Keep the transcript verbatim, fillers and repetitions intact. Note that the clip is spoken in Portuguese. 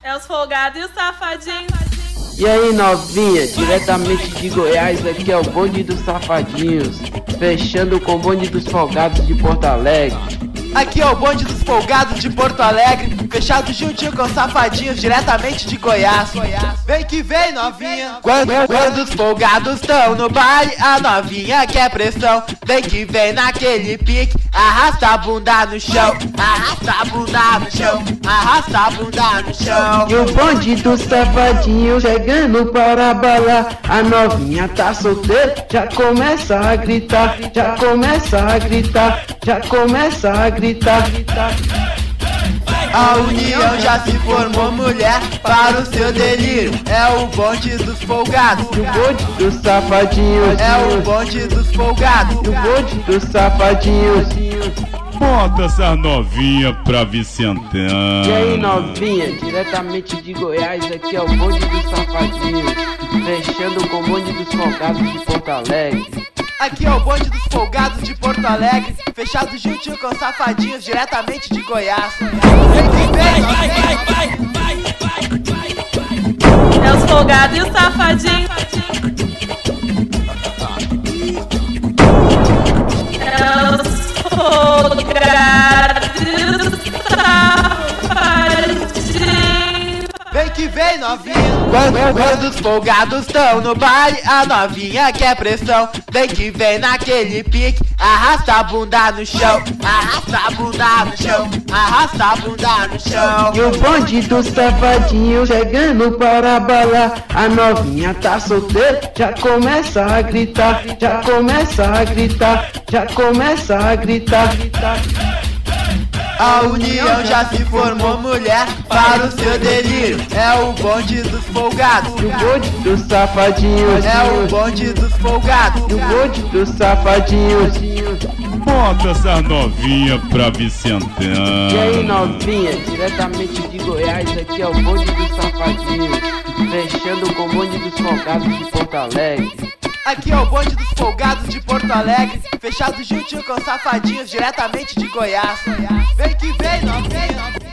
É os folgados e os safadinhos. E aí, novinha, diretamente de Goiás, aqui é o bonde dos safadinhos, fechando com o bonde dos folgados de Porto Alegre. Aqui é o bonde dos folgados de Porto Alegre, fechado juntinho com os safadinhos, diretamente de Goiás. Vem que vem, novinha. Quando, quando os folgados estão no baile, a novinha quer pressão. Vem que vem naquele pique, arrasta a bunda no chão, arrasta a bunda no chão, arrasta a bunda no chão. E o bonde dos safadinhos chegando para balar, a novinha tá solteira, já começa a gritar, já começa a gritar, já começa a gritar. A união já se formou, mulher, para o seu delírio. É o bonde dos folgados, E o bonde dos safadinhos, é o bonde dos folgados. E o bonde dos safadinhos. Bota essa novinha pra Vicentão. E aí, novinha, diretamente de Goiás, aqui é o bonde dos safadinhos, fechando com o bonde dos folgados de Porto Alegre. Aqui é o bonde dos folgados de Porto Alegre, fechado juntinho com os safadinhos, diretamente de Goiás. Vem que vem, É os folgados e os safadinhos. É os folgados e os safadinhos. vem que vem, novinha. Quando, quando os folgados estão no baile, a novinha quer pressão. Vem que vem naquele pique, arrasta a bunda no chão, arrasta a bunda no chão, arrasta a bunda no chão. E o bonde dos safadinhos chegando para balar, a novinha tá solteira, já começa a gritar, já começa a gritar, já começa a gritar. A união já se formou, mulher, para o seu delírio. É o bonde dos folgados, E o bonde dos safadinhos, é o bonde dos folgados. E o bonde dos safadinhos. Bota essa novinha pra Vicentão. E aí, novinha, diretamente de Goiás, aqui é o bonde dos safadinhos, fechando com o bonde dos folgados de Porto Alegre. Aqui é o bonde dos folgados de Porto Alegre, fechado juntinho com os safadinhos, diretamente de Goiás. Vem que vem, novinha.